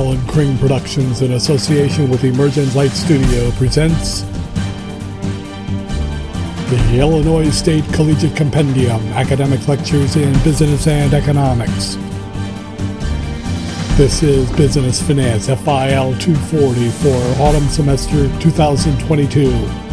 Alan Kring Productions, in association with Emergent Light Studio, presents the Illinois State Collegiate Compendium, Academic Lectures in Business and Economics. This is Business Finance FIL 240 for autumn semester 2022.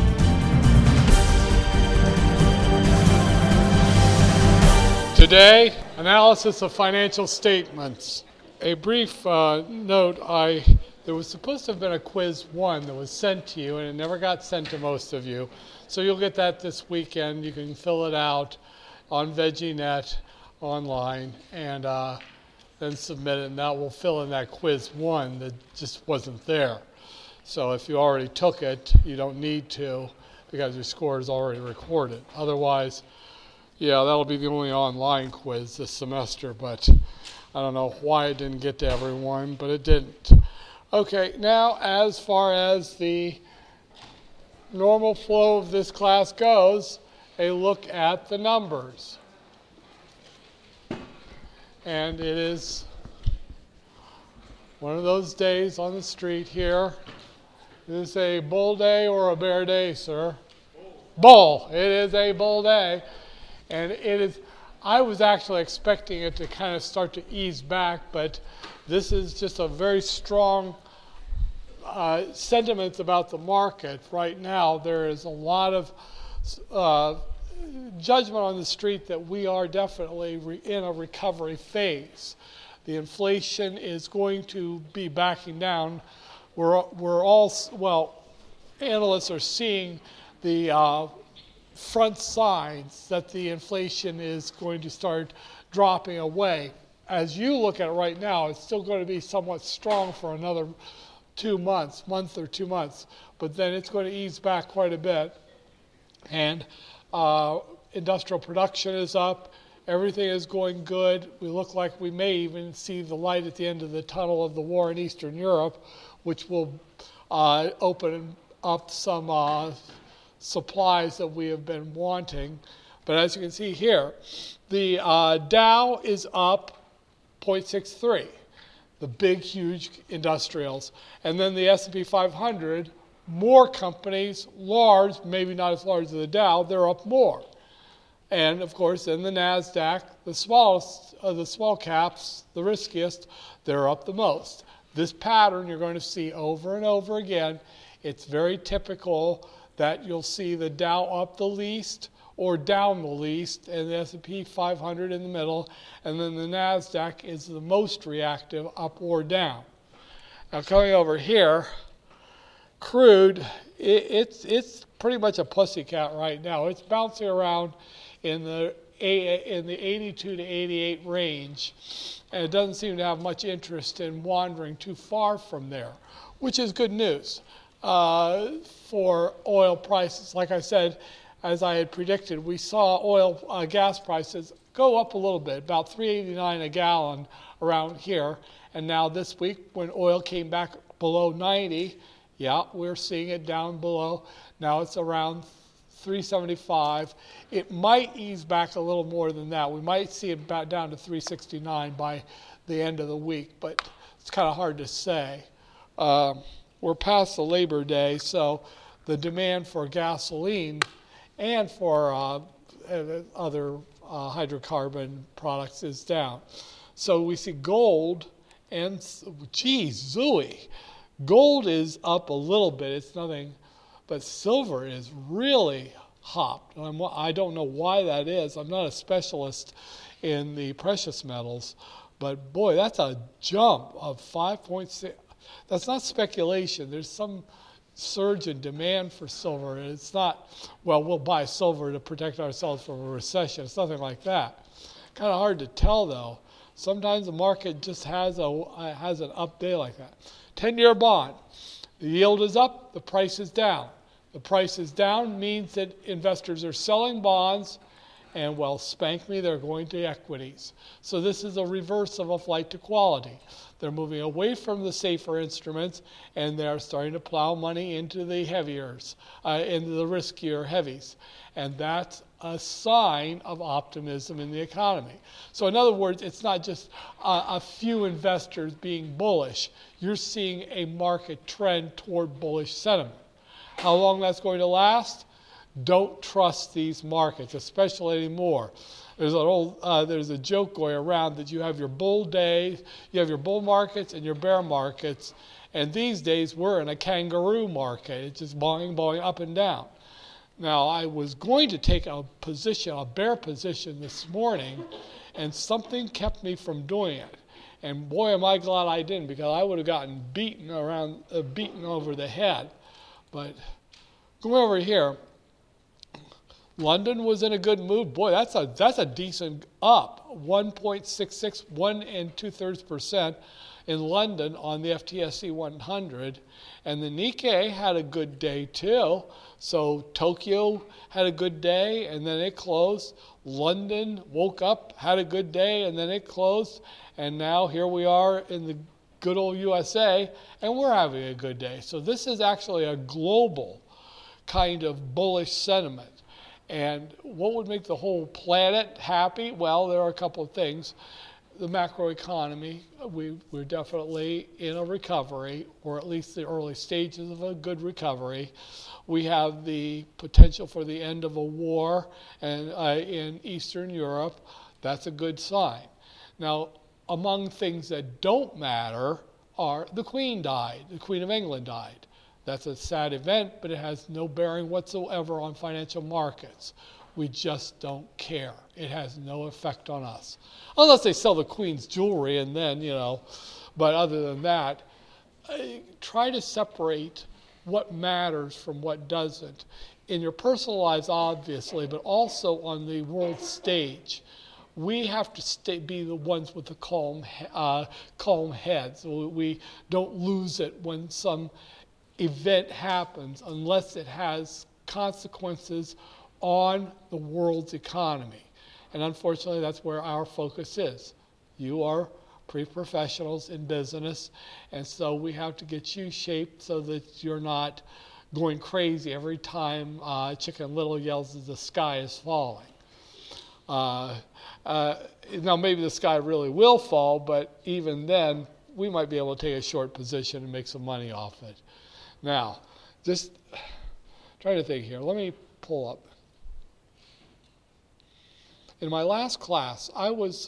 Today, analysis of financial statements. A brief note, there was supposed to have been a quiz 1 that was sent to you, and it never got sent to most of you. So you'll get that this weekend. You can fill it out on VeggieNet online and then submit it, and that will fill in that quiz 1 that just wasn't there. So if you already took it, you don't need to because your score is already recorded. Otherwise, yeah, that'll be the only online quiz this semester, but I don't know why it didn't get to everyone, but it didn't. Okay, now as far as the normal flow of this class goes, a look at the numbers. And it is one of those days on the street here. Is this a bull day or a bear day, sir? Bull. It is a bull day. And it is, I was actually expecting it to kind of start to ease back, but this is just a very strong sentiments about the market right now. There is a lot of judgment on the street that we are definitely in a recovery phase. The inflation is going to be backing down. We're all, well, analysts are seeing the front signs that the inflation is going to start dropping away. As you look at it right now, it's still going to be somewhat strong for another 2 months, month or 2 months, but then it's going to ease back quite a bit. And industrial production is up. Everything is going good. We look like we may even see the light at the end of the tunnel of the war in Eastern Europe, which will open up some supplies that we have been wanting. But as you can see here, the Dow is up 0.63, the big, huge industrials. And then the S&P 500, more companies, large, maybe not as large as the Dow, they're up more. And of course, then the NASDAQ, the smallest of the small caps, the riskiest, they're up the most. This pattern you're going to see over and over again. It's very typical that you'll see the Dow up the least or down the least, and the S&P 500 in the middle, and then the NASDAQ is the most reactive, up or down. Now coming over here, crude, it's pretty much a pussycat right now. It's bouncing around in the 82 to 88 range, and it doesn't seem to have much interest in wandering too far from there, which is good news for oil prices. Like I said, as I had predicted, we saw gas prices go up a little bit, about $3.89 a gallon around here. And now this week, when oil came back below 90, yeah, we're seeing it down below. Now it's around $3.75. It might ease back a little more than that. We might see it back down to $3.69 by the end of the week, but it's kind of hard to say. We're past the Labor Day, so the demand for gasoline and for other hydrocarbon products is down. So we see gold and, geez, zooey. Gold is up a little bit. It's nothing, but silver is really hopped. And I don't know why that is. I'm not a specialist in the precious metals, but boy, that's a jump of 5.6. That's not speculation. There's some surge in demand for silver. And it's not, well, we'll buy silver to protect ourselves from a recession. It's nothing like that. Kind of hard to tell, though. Sometimes the market just has an up day like that. 10-year bond. The yield is up, the price is down. The price is down means that investors are selling bonds And well, spank me, they're going to equities. So this is a reverse of a flight to quality. They're moving away from the safer instruments, and they're starting to plow money into the heaviers, into the riskier heavies. And that's a sign of optimism in the economy. So in other words, it's not just a few investors being bullish. You're seeing a market trend toward bullish sentiment. How long that's going to last? Don't trust these markets, especially anymore. There's a joke going around that you have your bull days, you have your bull markets and your bear markets, and these days we're in a kangaroo market. It's just boing up and down. Now, I was going to take a bear position this morning, and something kept me from doing it. And boy, am I glad I didn't, because I would have gotten beaten over the head. But going over here, London was in a good mood. Boy, that's a decent up, 1.66, 1 2/3% in London on the FTSE 100, and the Nikkei had a good day too. So Tokyo had a good day, and then it closed. London woke up, had a good day, and then it closed. And now here we are in the good old USA, and we're having a good day. So this is actually a global kind of bullish sentiment. And what would make the whole planet happy? Well, there are a couple of things. The macroeconomy, we're definitely in a recovery, or at least the early stages of a good recovery. We have the potential for the end of a war in Eastern Europe. That's a good sign. Now, among things that don't matter are the Queen died. The Queen of England died. That's a sad event, but it has no bearing whatsoever on financial markets. We just don't care. It has no effect on us. Unless they sell the Queen's jewelry, and then, but other than that, try to separate what matters from what doesn't. In your personal lives, obviously, but also on the world stage. We have to be the ones with the calm heads. We don't lose it when some event happens unless it has consequences on the world's economy. And unfortunately, that's where our focus is. You are pre-professionals in business, and so we have to get you shaped so that you're not going crazy every time Chicken Little yells that the sky is falling. Now, maybe the sky really will fall, but even then, we might be able to take a short position and make some money off it. Now, just trying to think here. Let me pull up. In my last class, I'm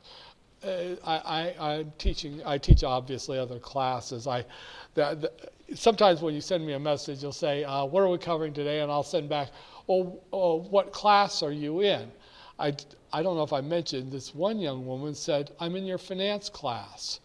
teaching. I teach obviously other classes. Sometimes when you send me a message, you'll say, "What are we covering today?" And I'll send back, "What class are you in?" I don't know if I mentioned this. One young woman said, "I'm in your finance class."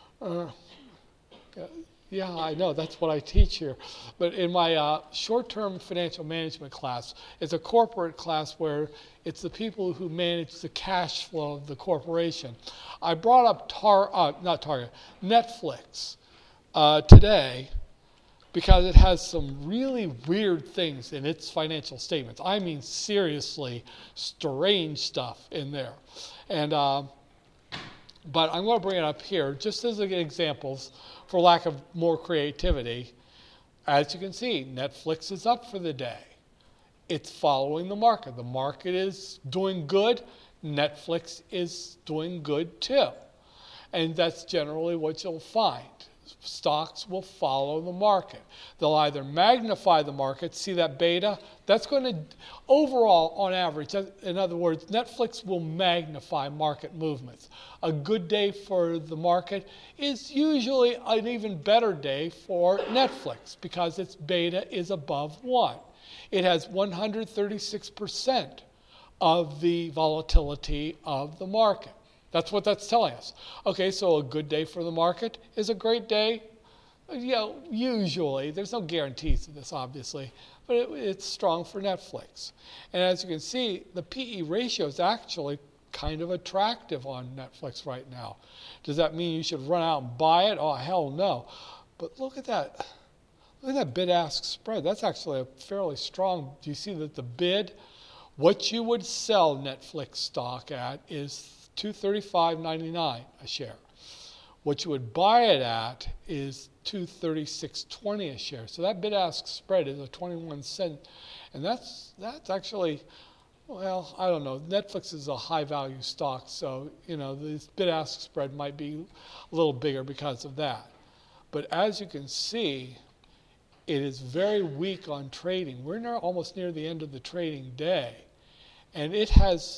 Yeah, I know, that's what I teach here. But in my short-term financial management class, it's a corporate class where it's the people who manage the cash flow of the corporation. I brought up Netflix today because it has some really weird things in its financial statements. I mean, seriously strange stuff in there. And but I'm going to bring it up here just as examples for lack of more creativity. As you can see, Netflix is up for the day. It's following the market. The market is doing good. Netflix is doing good too. And that's generally what you'll find. Stocks will follow the market. They'll either magnify the market, see that beta, that's going to, overall, on average, in other words, Netflix will magnify market movements. A good day for the market is usually an even better day for Netflix because its beta is above 1. It has 136% of the volatility of the market. That's what that's telling us. Okay, so a good day for the market is a great day. Usually, there's no guarantees of this, obviously, but it's strong for Netflix. And as you can see, the PE ratio is actually kind of attractive on Netflix right now. Does that mean you should run out and buy it? Oh, hell no. But look at that. Look at that bid-ask spread. That's actually a fairly strong. Do you see that the bid What you would sell Netflix stock at is $235.99 a share. What you would buy it at is $236.20 a share. So that bid-ask spread is a 21 cent, and that's actually, well, I don't know. Netflix is a high-value stock, so this bid-ask spread might be a little bigger because of that. But as you can see, it is very weak on trading. We're now almost near the end of the trading day, and it has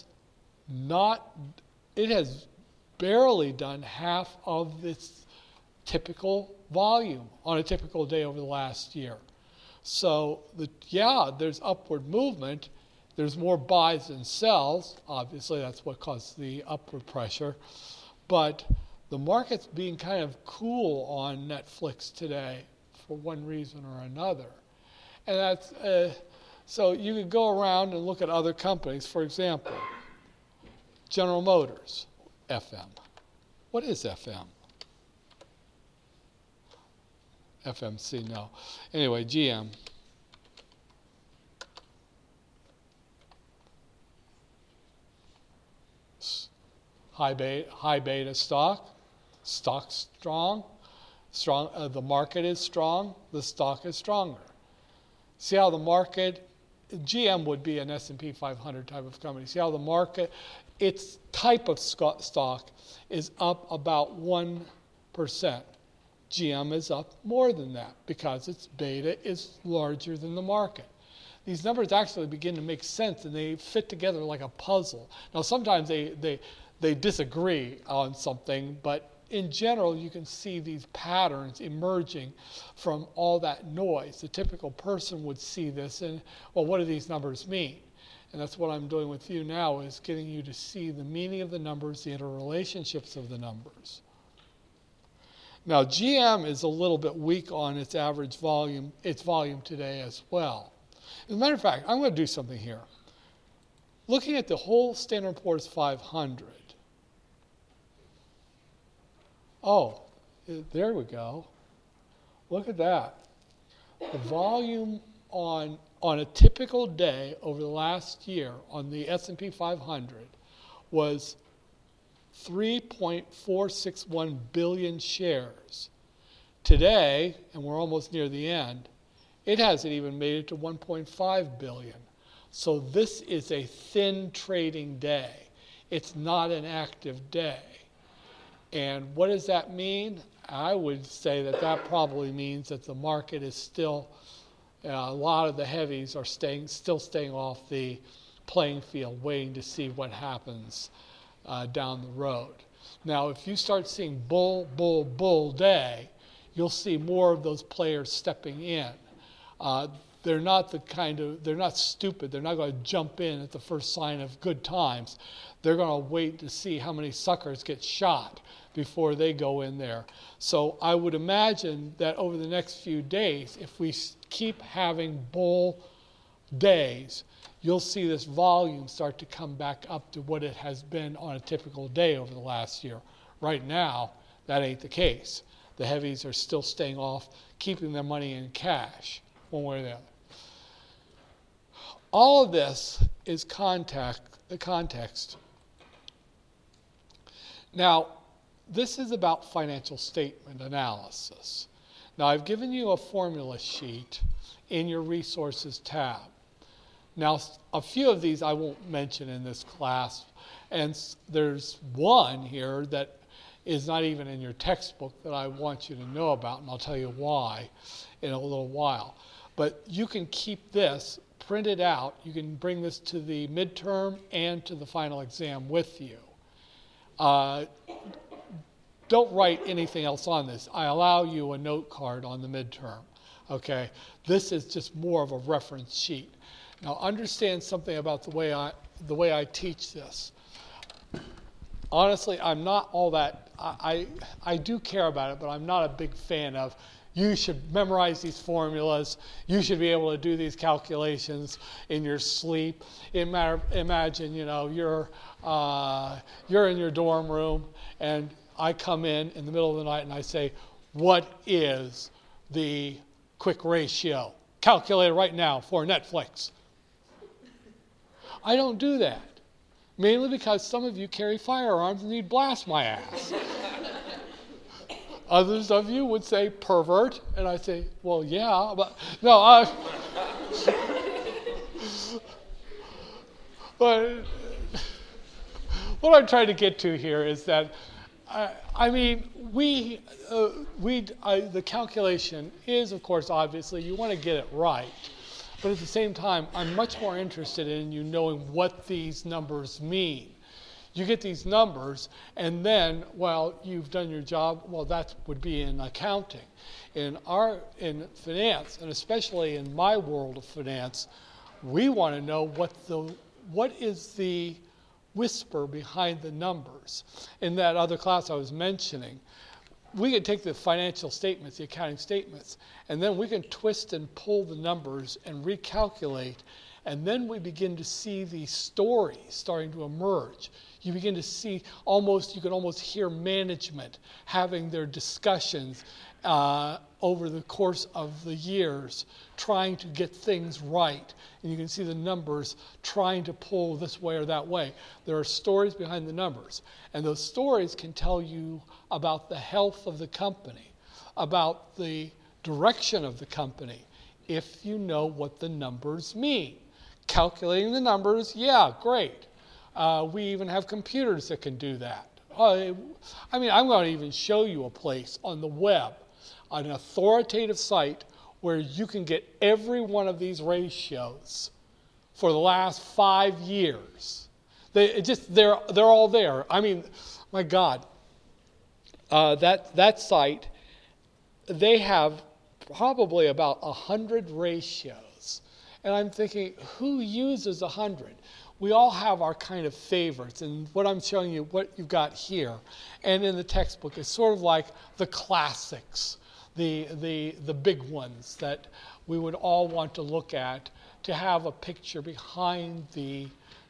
barely done half of its typical volume on a typical day over the last year. So there's upward movement. There's more buys than sells. Obviously, that's what caused the upward pressure. But the market's being kind of cool on Netflix today for one reason or another. And that's so you could go around and look at other companies. For example, General Motors, FM. What is FM? FMC, no. Anyway, GM. High beta stock. Stock's strong. The market is strong. The stock is stronger. See how the market, GM would be an S&P 500 type of company. See how the market, its type of stock is up about 1%. GM is up more than that because its beta is larger than the market. These numbers actually begin to make sense, and they fit together like a puzzle. Now, sometimes they disagree on something, but in general, you can see these patterns emerging from all that noise. The typical person would see this and, well, what do these numbers mean? And that's what I'm doing with you now, is getting you to see the meaning of the numbers, the interrelationships of the numbers. Now, GM is a little bit weak on its average volume, today as well. As a matter of fact, I'm going to do something here. Looking at the whole Standard & Poor's 500. Oh, there we go. Look at that. The volume on a typical day over the last year on the S&P 500 was 3.461 billion shares. Today, and we're almost near the end, it hasn't even made it to 1.5 billion. So this is a thin trading day. It's not an active day. And what does that mean? I would say that probably means that the market is still, a lot of the heavies are still staying off the playing field, waiting to see what happens down the road. Now, if you start seeing bull day, you'll see more of those players stepping in. They're not stupid. They're not going to jump in at the first sign of good times. They're going to wait to see how many suckers get shot before they go in there. So I would imagine that over the next few days, if we keep having bull days, you'll see this volume start to come back up to what it has been on a typical day over the last year. Right now, that ain't the case. The heavies are still staying off, keeping their money in cash, one way or the other. All of this is context. Now, this is about financial statement analysis. Now, I've given you a formula sheet in your resources tab. Now, a few of these I won't mention in this class, and there's one here that is not even in your textbook that I want you to know about, and I'll tell you why in a little while. But you can keep this printed out. You can bring this to the midterm and to the final exam with you. Don't write anything else on this. I allow you a note card on the midterm. Okay, this is just more of a reference sheet. Now, understand something about the way I teach this. Honestly, I'm not all that. I do care about it, but I'm not a big fan of. You should memorize these formulas. You should be able to do these calculations in your sleep. Imagine, you're in your dorm room, and I come in the middle of the night and I say, what is the quick ratio? Calculate it right now for Netflix. I don't do that. Mainly because some of you carry firearms and you'd blast my ass. Others of you would say pervert, and I say, well, yeah, but no. But what I'm trying to get to here is that, the calculation is, of course, obviously, you want to get it right. But at the same time, I'm much more interested in you knowing what these numbers mean. You get these numbers, and then, well, you've done your job. Well, that would be in accounting. In finance, and especially in my world of finance, we want to know what is the whisper behind the numbers. In that other class I was mentioning, we can take the financial statements, the accounting statements, and then we can twist and pull the numbers and recalculate, and then we begin to see these stories starting to emerge. You begin to see you can almost hear management having their discussions over the course of the years, trying to get things right. And you can see the numbers trying to pull this way or that way. There are stories behind the numbers. And those stories can tell you about the health of the company, about the direction of the company, if you know what the numbers mean. Calculating the numbers, yeah, great. We even have computers that can do that. I'm going to even show you a place on the web, an authoritative site where you can get every one of these ratios for the last 5 years. They're all there. I mean, my God, that site, they have probably about 100 ratios. And I'm thinking, who uses 100? We all have our kind of favorites, and what I'm showing you, what you've got here, and in the textbook, is sort of like the classics, the big ones that we would all want to look at to have a picture behind the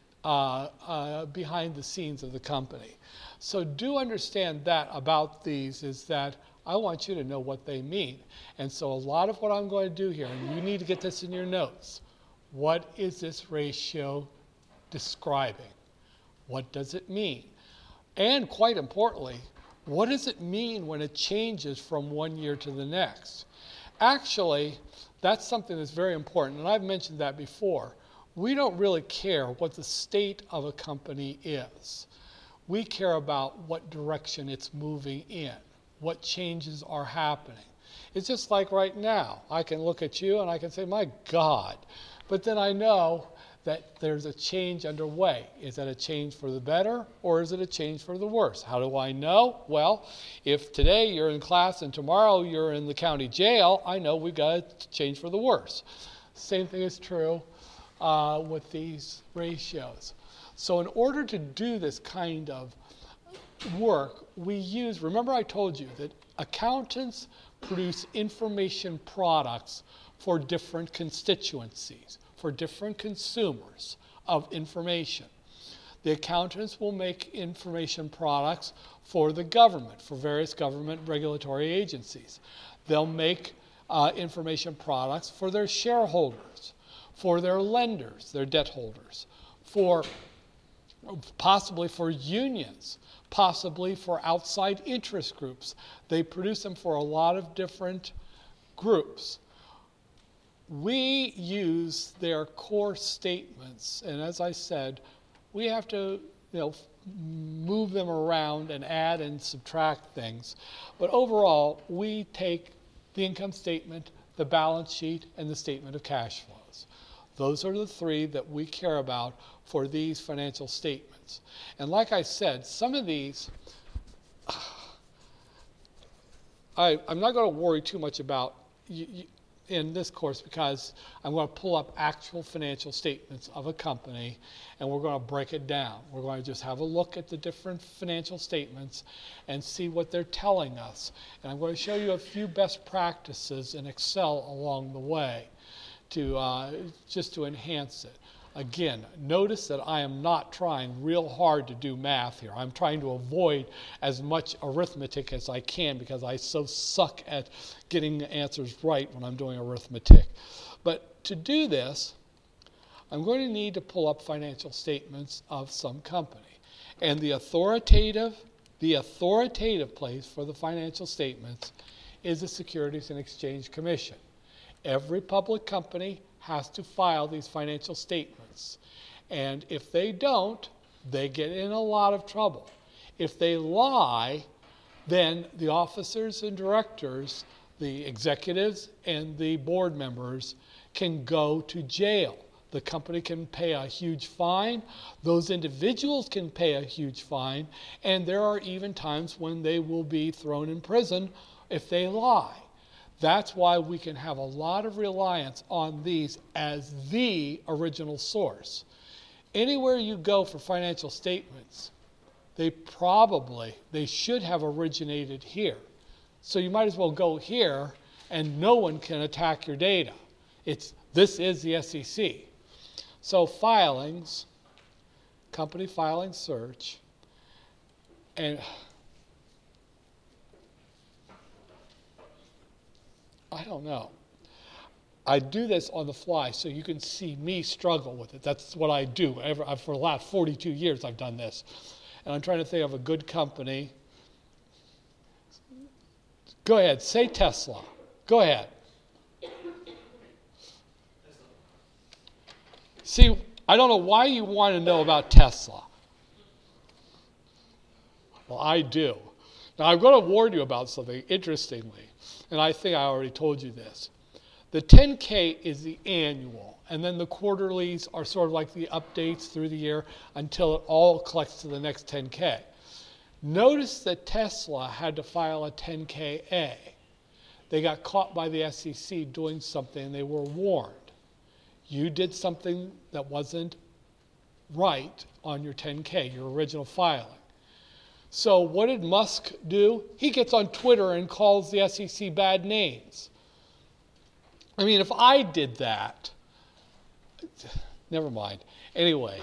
scenes of the company. So do understand that about these is that I want you to know what they mean. And so a lot of what I'm going to do here, and you need to get this in your notes, what is this ratio describing? What does it mean? And quite importantly, what does it mean when it changes from one year to the next? Actually, that's something that's very important, and I've mentioned that before. We don't really care what the state of a company is. We care about what direction it's moving in, what changes are happening. It's just like right now. I can look at you and I can say, my God. But then I know that there's a change underway. Is that a change for the better or is it a change for the worse? How do I know? Well, if today you're in class and tomorrow you're in the county jail, I know we've got to change for the worse. Same thing is true with these ratios. So in order to do this kind of work, remember I told you that accountants produce information products for different constituencies, for different consumers of information. The accountants will make information products for the government, for various government regulatory agencies. They'll make information products for their shareholders, for their lenders, their debt holders, possibly for unions, possibly for outside interest groups. They produce them for a lot of different groups. We use their core statements, and as I said, we have to move them around and add and subtract things. But overall, we take the income statement, the balance sheet, and the statement of cash flows. Those are the three that we care about for these financial statements. And like I said, some of these, I'm not going to worry too much about in this course because I'm going to pull up actual financial statements of a company and we're going to break it down. We're going to just have a look at the different financial statements and see what they're telling us. And I'm going to show you a few best practices in Excel along the way just to enhance it. Again, notice that I am not trying real hard to do math here. I'm trying to avoid as much arithmetic as I can because I so suck at getting the answers right when I'm doing arithmetic. But to do this, I'm going to need to pull up financial statements of some company. And the authoritative place for the financial statements is the Securities and Exchange Commission. Every public company has to file these financial statements. And if they don't, they get in a lot of trouble. If they lie, then the officers and directors, the executives and the board members can go to jail. The company can pay a huge fine. Those individuals can pay a huge fine. And there are even times when they will be thrown in prison if they lie. That's why we can have a lot of reliance on these as the original source. Anywhere you go for financial statements, they should have originated here. So you might as well go here and no one can attack your data. This is the SEC. So filings, company filing search, and I don't know. I do this on the fly so you can see me struggle with it. That's what I do. For the last 42 years I've done this. And I'm trying to think of a good company. Go ahead, say Tesla. Go ahead. See, I don't know why you want to know about Tesla. Well, I do. Now, I'm going to warn you about something, interestingly, and I think I already told you this. The 10K is the annual, and then the quarterlies are sort of like the updates through the year until it all collects to the next 10K. Notice that Tesla had to file a 10K-A. They got caught by the SEC doing something, and they were warned. You did something that wasn't right on your 10K, your original filing. So what did Musk do? He gets on Twitter and calls the SEC bad names. I mean, if I did that, never mind. Anyway,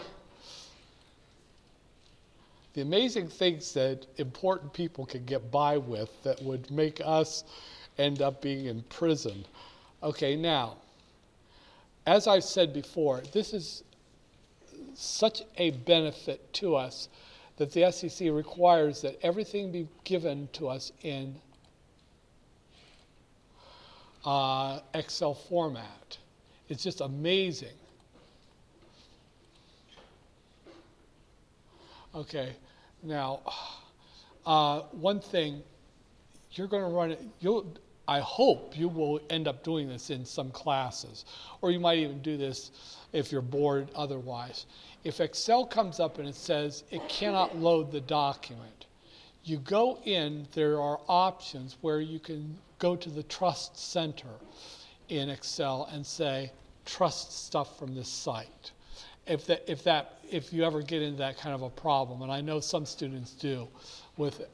the amazing things that important people can get by with that would make us end up being in prison. Okay, now, as I've said before, this is such a benefit to us that the SEC requires that everything be given to us in Excel format. It's just amazing. Okay, now, one thing, you're going to run it, I hope you will end up doing this in some classes, or you might even do this if you're bored otherwise. If Excel comes up and it says it cannot load the document, you go in, there are options where you can go to the Trust Center in Excel and say, trust stuff from this site. If you ever get into that kind of a problem, and I know some students do with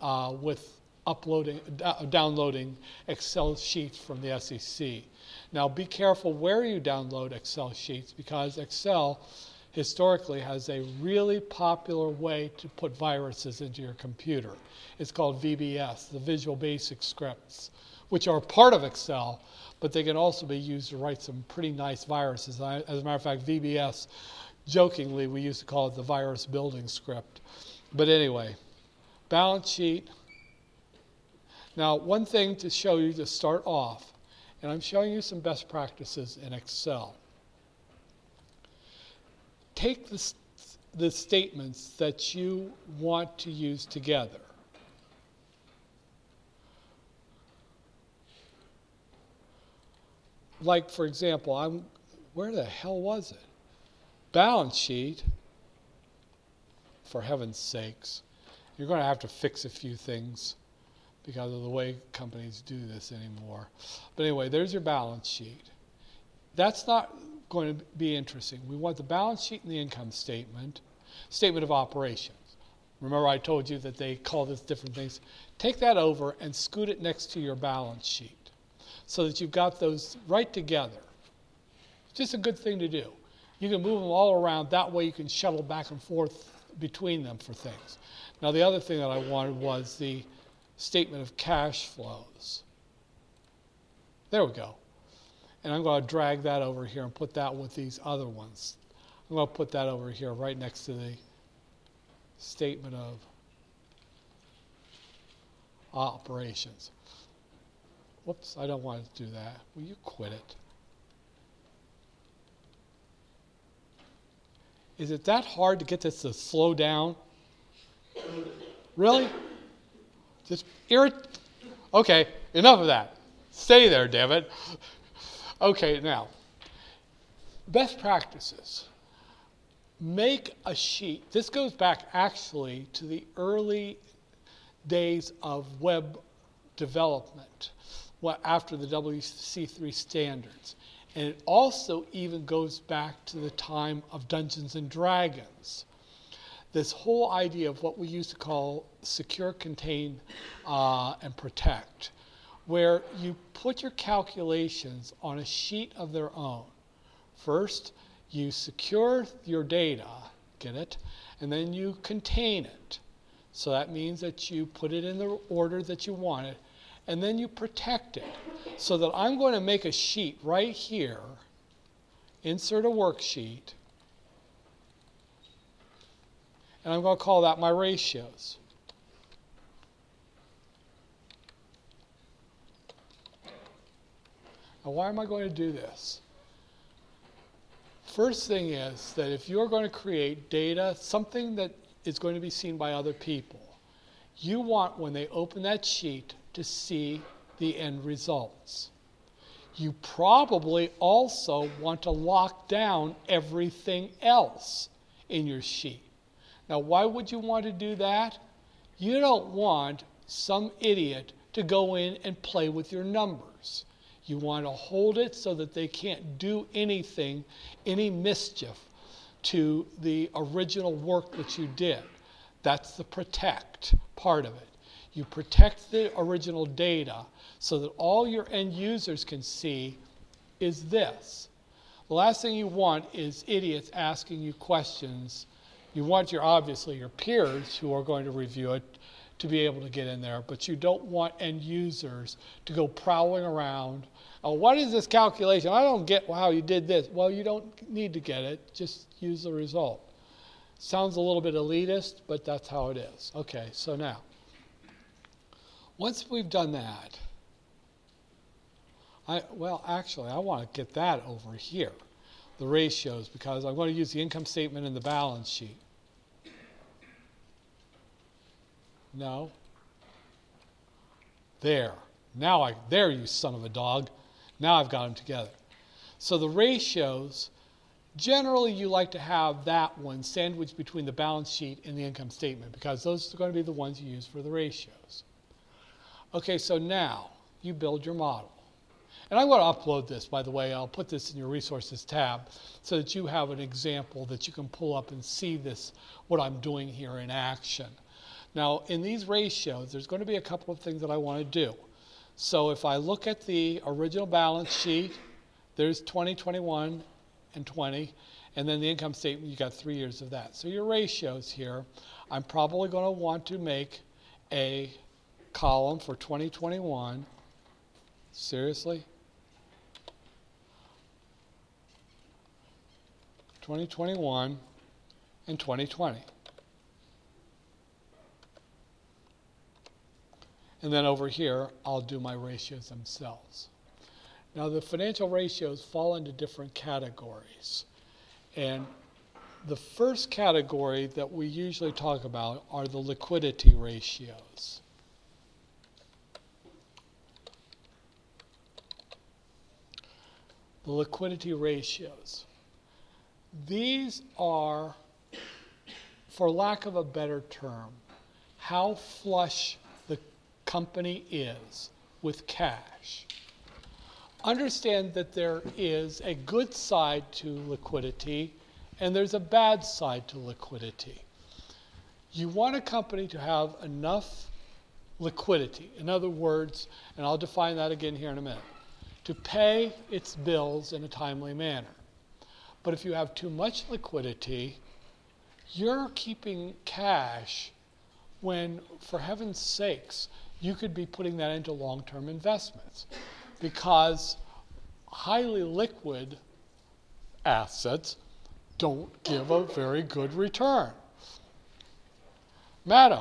downloading Excel sheets from the SEC. Now be careful where you download Excel sheets, because Excel historically has a really popular way to put viruses into your computer. It's called VBS, the Visual Basic Scripts, which are part of Excel, but they can also be used to write some pretty nice viruses. As a matter of fact, VBS, jokingly, we used to call it the virus building script. But anyway, balance sheet. Now, one thing to show you to start off, and I'm showing you some best practices in Excel. Take the statements that you want to use together. Like, for example, where the hell was it? Balance sheet, for heaven's sakes. You're going to have to fix a few things because of the way companies do this anymore. But anyway, there's your balance sheet. That's not going to be interesting. We want the balance sheet and the income statement, statement of operations. Remember I told you that they call this different things. Take that over and scoot it next to your balance sheet so that you've got those right together. It's just a good thing to do. You can move them all around. That way you can shuttle back and forth between them for things. Now the other thing that I wanted was the statement of cash flows. There we go. And I'm going to drag that over here and put that with these other ones. I'm going to put that over here right next to the statement of operations. Whoops, I don't want to do that. Will you quit it? Is it that hard to get this to slow down? Really? Just Okay, enough of that. Stay there, damn it. Okay, now, best practices. Make a sheet. This goes back actually to the early days of web development, after the WC3 standards. And it also even goes back to the time of Dungeons and Dragons. This whole idea of what we used to call secure, contain, and protect, where you put your calculations on a sheet of their own. First, you secure your data, get it? And then you contain it. So that means that you put it in the order that you want it, and then you protect it. So that I'm going to make a sheet right here, insert a worksheet, and I'm going to call that my ratios. Now, why am I going to do this? First thing is that if you're going to create data, something that is going to be seen by other people, you want, when they open that sheet, to see the end results. You probably also want to lock down everything else in your sheet. Now, why would you want to do that? You don't want some idiot to go in and play with your numbers. You want to hold it so that they can't do anything, any mischief to the original work that you did. That's the protect part of it. You protect the original data so that all your end users can see is this. The last thing you want is idiots asking you questions. You want obviously your peers who are going to review it to be able to get in there, but you don't want end users to go prowling around. Oh, what is this calculation? I don't get how you did this. Well, you don't need to get it. Just use the result. Sounds a little bit elitist, but that's how it is. Okay, so now, once we've done that, I want to get that over here, the ratios, because I'm going to use the income statement and the balance sheet. No. There. There, you son of a dog. Now I've got them together. So the ratios, generally you like to have that one sandwiched between the balance sheet and the income statement, because those are going to be the ones you use for the ratios. Okay, so now you build your model. And I'm going to upload this, by the way. I'll put this in your resources tab so that you have an example that you can pull up and see this, what I'm doing here in action. Now, in these ratios, there's going to be a couple of things that I want to do. So if I look at the original balance sheet, there's 20, 21, and 20. And then the income statement, you got 3 years of that. So your ratios here, I'm probably going to want to make a column for 2021. Seriously? 2021 and 2020. And then over here, I'll do my ratios themselves. Now, the financial ratios fall into different categories. And the first category that we usually talk about are the liquidity ratios. The liquidity ratios. These are, for lack of a better term, how flush the company is with cash. Understand that there is a good side to liquidity and there's a bad side to liquidity. You want a company to have enough liquidity. In other words, and I'll define that again here in a minute, to pay its bills in a timely manner. But if you have too much liquidity, you're keeping cash when, for heaven's sakes, you could be putting that into long-term investments, because highly liquid assets don't give a very good return. Madam,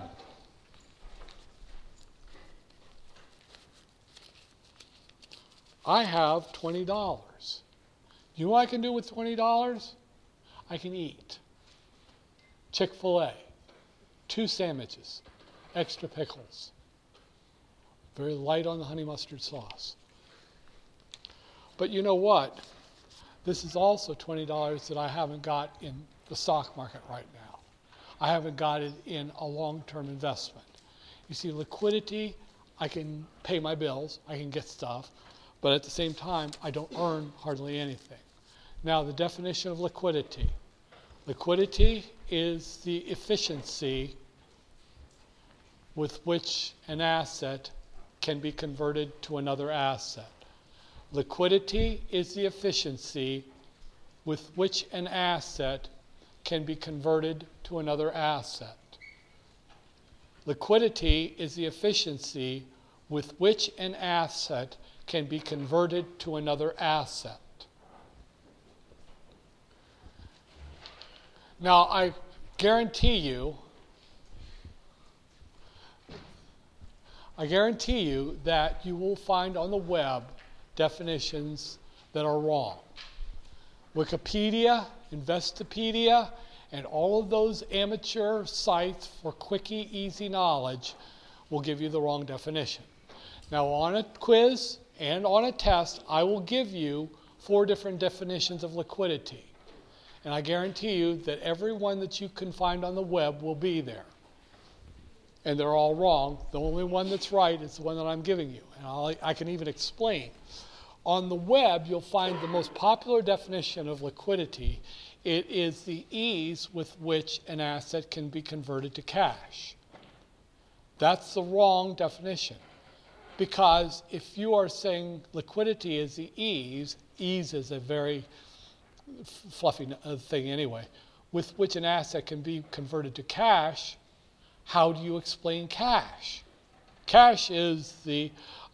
I have $20. You know what I can do with $20? I can eat Chick-fil-A, 2 sandwiches, extra pickles, very light on the honey mustard sauce. But you know what? This is also $20 that I haven't got in the stock market right now. I haven't got it in a long-term investment. You see, liquidity, I can pay my bills, I can get stuff, but at the same time, I don't earn hardly anything. Now, the definition of liquidity. Liquidity is the efficiency with which an asset can be converted to another asset. Liquidity is the efficiency with which an asset can be converted to another asset. Liquidity is the efficiency with which an asset can be converted to another asset. Now, I guarantee you that you will find on the web definitions that are wrong. Wikipedia, Investopedia, and all of those amateur sites for quickie, easy knowledge will give you the wrong definition. Now, on a quiz and on a test, I will give you 4 different definitions of liquidity. And I guarantee you that every one that you can find on the web will be there. And they're all wrong. The only one that's right is the one that I'm giving you. And I can even explain. On the web, you'll find the most popular definition of liquidity. It is the ease with which an asset can be converted to cash. That's the wrong definition. Because if you are saying liquidity is the ease is a very fluffy thing anyway, with which an asset can be converted to cash, how do you explain cash? Cash is the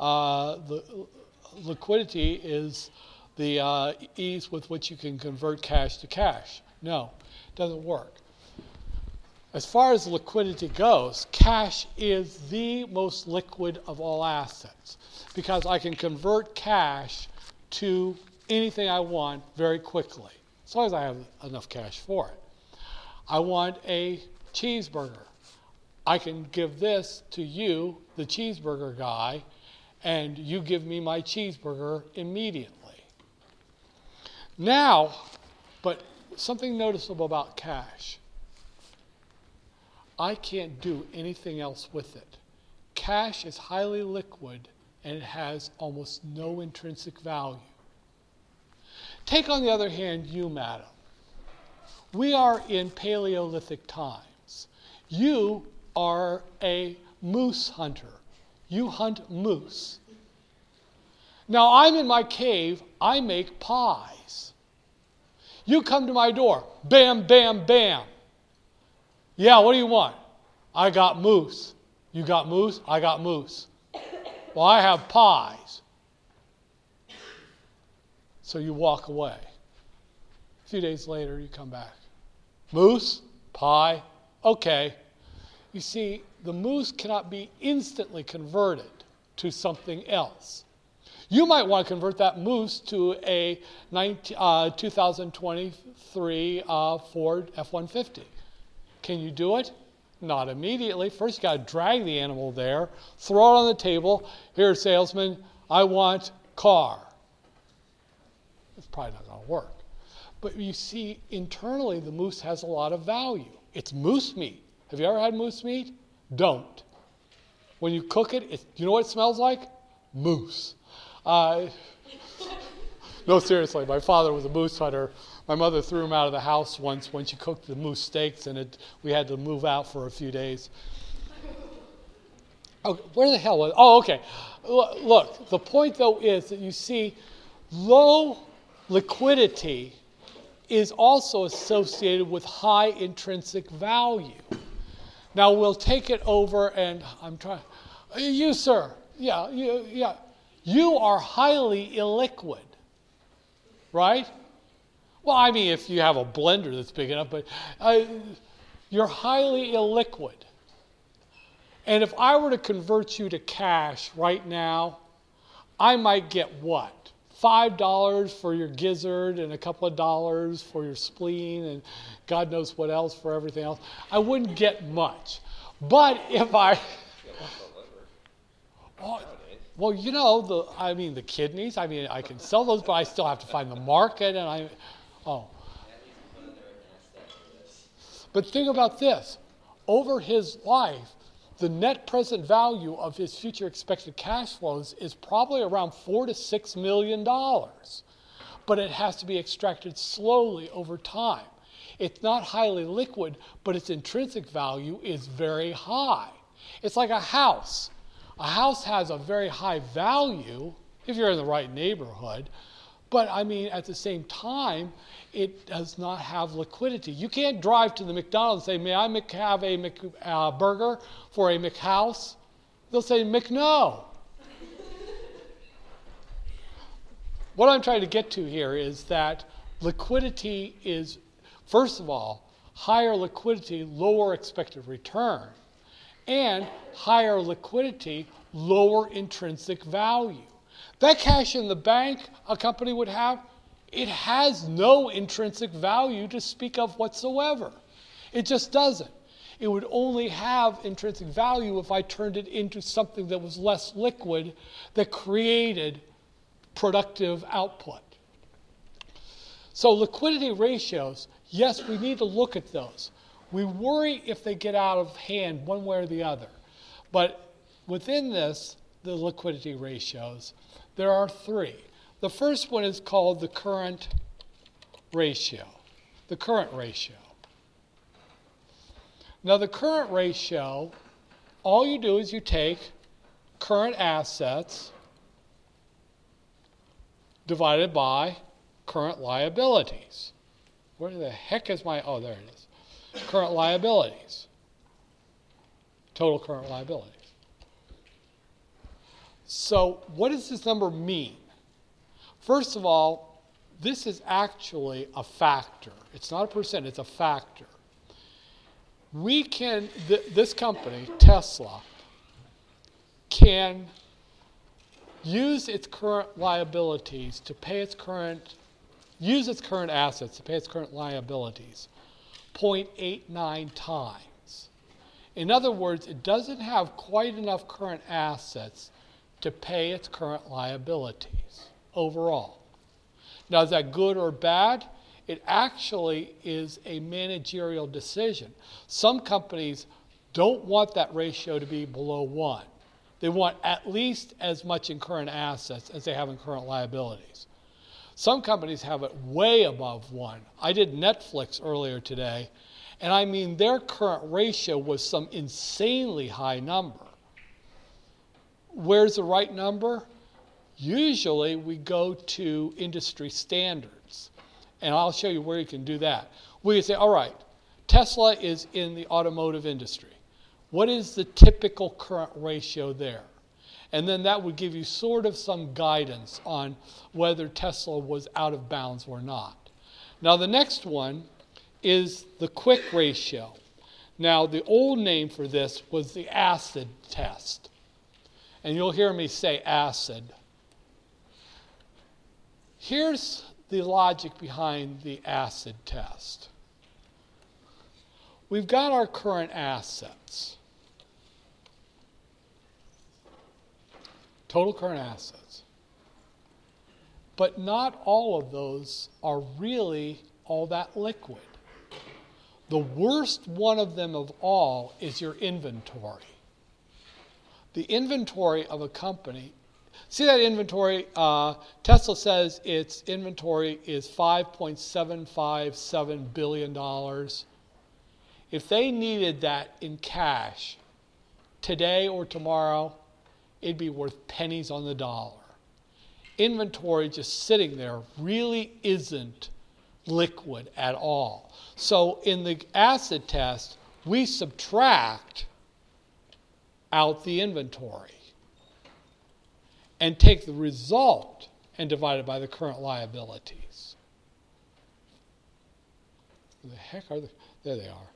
liquidity is the ease with which you can convert cash to cash. No, it doesn't work. As far as liquidity goes, cash is the most liquid of all assets because I can convert cash to anything I want very quickly, as long as I have enough cash for it. I want a cheeseburger. I can give this to you, the cheeseburger guy, and you give me my cheeseburger immediately. Now, but something noticeable about cash. I can't do anything else with it. Cash is highly liquid and it has almost no intrinsic value. Take, on the other hand, you, madam. We are in Paleolithic times. You are a moose hunter. You hunt moose. Now, I'm in my cave. I make pies. You come to my door. Bam, bam, bam. Yeah, what do you want? I got moose. You got moose? I got moose. Well, I have pies. So you walk away. A few days later, you come back. Moose? Pie? Okay. You see, the moose cannot be instantly converted to something else. You might want to convert that moose to a 2023 Ford F-150. Can you do it? Not immediately. First, you got to drag the animal there, throw it on the table. Here, salesman, I want car. It's probably not going to work. But you see, internally, the moose has a lot of value. It's moose meat. Have you ever had moose meat? Don't. When you cook it, you know what it smells like? Moose. No, seriously, my father was a moose hunter. My mother threw him out of the house once when she cooked the moose steaks, and we had to move out for a few days. Oh, where the hell was it? Oh, okay. Look, the point, though, is that you see, low liquidity is also associated with high intrinsic value. Now, we'll take it over, and I'm trying. You, sir. Yeah. You are highly illiquid, right? Well, I mean, if you have a blender that's big enough, but you're highly illiquid. And if I were to convert you to cash right now, I might get what? $5 for your gizzard and a couple of dollars for your spleen and God knows what else for everything else. I wouldn't get much. But if I... Well, the kidneys, I can sell those, but I still have to find the market But think about this. Over his life, the net present value of his future expected cash flows is probably around $4 to $6 million. But it has to be extracted slowly over time. It's not highly liquid, but its intrinsic value is very high. It's like a house. A house has a very high value if you're in the right neighborhood, but at the same time, it does not have liquidity. You can't drive to the McDonald's and say, may I have a burger for a McHouse? They'll say, McNo. What I'm trying to get to here is that liquidity is, first of all, higher liquidity, lower expected return. And higher liquidity, lower intrinsic value. That cash in the bank a company would have, it has no intrinsic value to speak of whatsoever. It just doesn't. It would only have intrinsic value if I turned it into something that was less liquid, that created productive output. So liquidity ratios, yes, we need to look at those. We worry if they get out of hand one way or the other. But within this, the liquidity ratios, there are three. The first one is called the current ratio. The current ratio. Now the current ratio, all you do is you take current assets divided by current liabilities. Where the heck is there it is. Current liabilities. Total current liabilities. So what does this number mean? First of all, this is actually a factor. It's not a percent, it's a factor. We can, this company, Tesla, can use its current liabilities to pay its current, use its current assets to pay its current liabilities 0.89 times. In other words, it doesn't have quite enough current assets to pay its current liabilities overall. Now, is that good or bad? It actually is a managerial decision. Some companies don't want that ratio to be below 1. They want at least as much in current assets as they have in current liabilities. Some companies have it way above 1. I did Netflix earlier today, and their current ratio was some insanely high number. Where's the right number? Usually we go to industry standards, and I'll show you where you can do that. We can say, all right, Tesla is in the automotive industry. What is the typical current ratio there? And then that would give you sort of some guidance on whether Tesla was out of bounds or not. Now the next one is the quick ratio. Now the old name for this was the acid test. And you'll hear me say acid. Here's the logic behind the acid test. We've got our current assets. Total current assets. But not all of those are really all that liquid. The worst one of them of all is your inventory. The inventory of a company, see that inventory? Tesla says its inventory is $5.757 billion. If they needed that in cash today or tomorrow, it'd be worth pennies on the dollar. Inventory just sitting there really isn't liquid at all. So in the acid test, we subtract out the inventory and take the result and divide it by the current liabilities. Where the heck are they? There they are.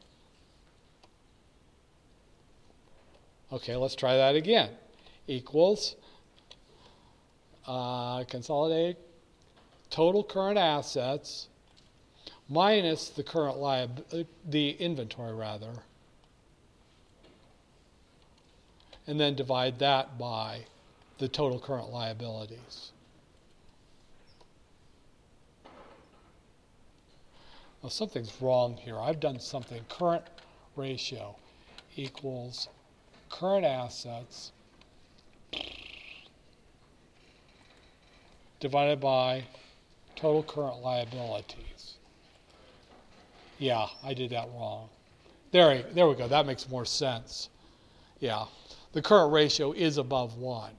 Okay, let's try that again. Equals consolidate total current assets minus the current the inventory rather, and then divide that by the total current liabilities. Well, something's wrong here. I've done something. Current ratio equals current assets divided by total current liabilities. Yeah, I did that wrong. There we go. That makes more sense. Yeah, the current ratio is above 1.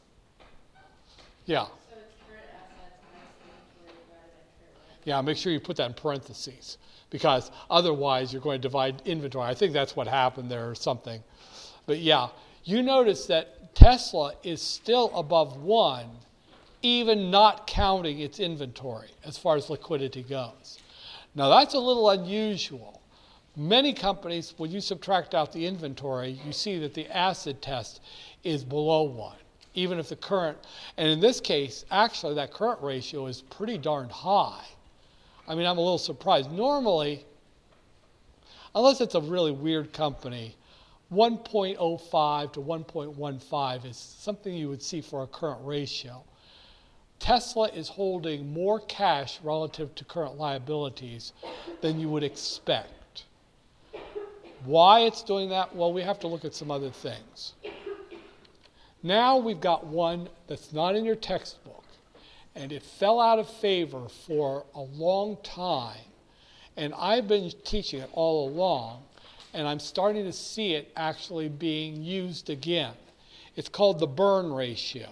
Yeah. So it's current assets minus inventory divided by current. Yeah, make sure you put that in parentheses because otherwise you're going to divide inventory. I think that's what happened there or something. But yeah, you notice that Tesla is still above 1, even not counting its inventory as far as liquidity goes. Now that's a little unusual. Many companies, when you subtract out the inventory, you see that the acid test is below 1, even if the current, and in this case, actually that current ratio is pretty darn high. I mean, I'm a little surprised. Normally, unless it's a really weird company, 1.05 to 1.15 is something you would see for a current ratio. Tesla is holding more cash relative to current liabilities than you would expect. Why it's doing that? Well, we have to look at some other things. Now we've got one that's not in your textbook, and it fell out of favor for a long time, and I've been teaching it all along, and I'm starting to see it actually being used again. It's called the burn ratio.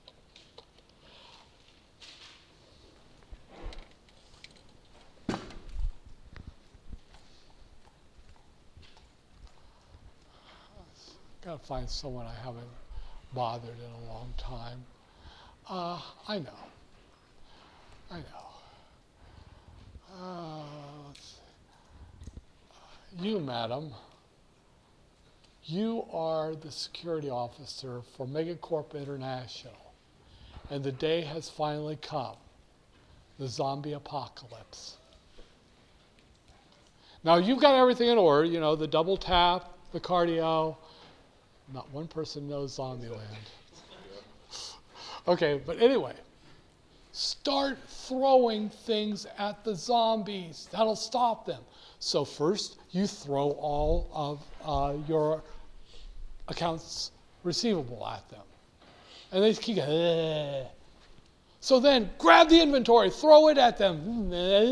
Got to find someone I haven't bothered in a long time. I know. Let's see. You, madam, you are the security officer for Megacorp International, and the day has finally come, the zombie apocalypse. Now, you've got everything in order, you know, the double tap, the cardio. Not one person knows Zombieland. Okay, but anyway, start throwing things at the zombies. That'll stop them. So first, you throw all of your accounts receivable at them. And they keep going, So then, grab the inventory, throw it at them.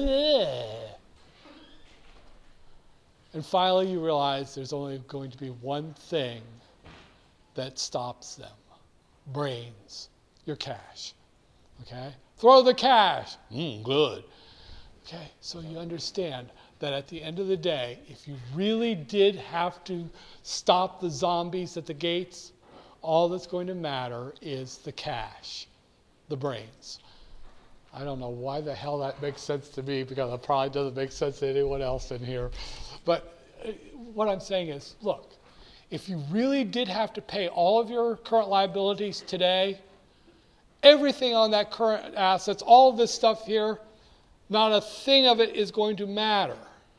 And finally, you realize there's only going to be one thing that stops them. Brains, your cash. Okay? Throw the cash. Good. Okay, so you understand that at the end of the day, if you really did have to stop the zombies at the gates, all that's going to matter is the cash, the brains. I don't know why the hell that makes sense to me, because it probably doesn't make sense to anyone else in here. But what I'm saying is, look, if you really did have to pay all of your current liabilities today, everything on that current assets, all of this stuff here, not a thing of it is going to matter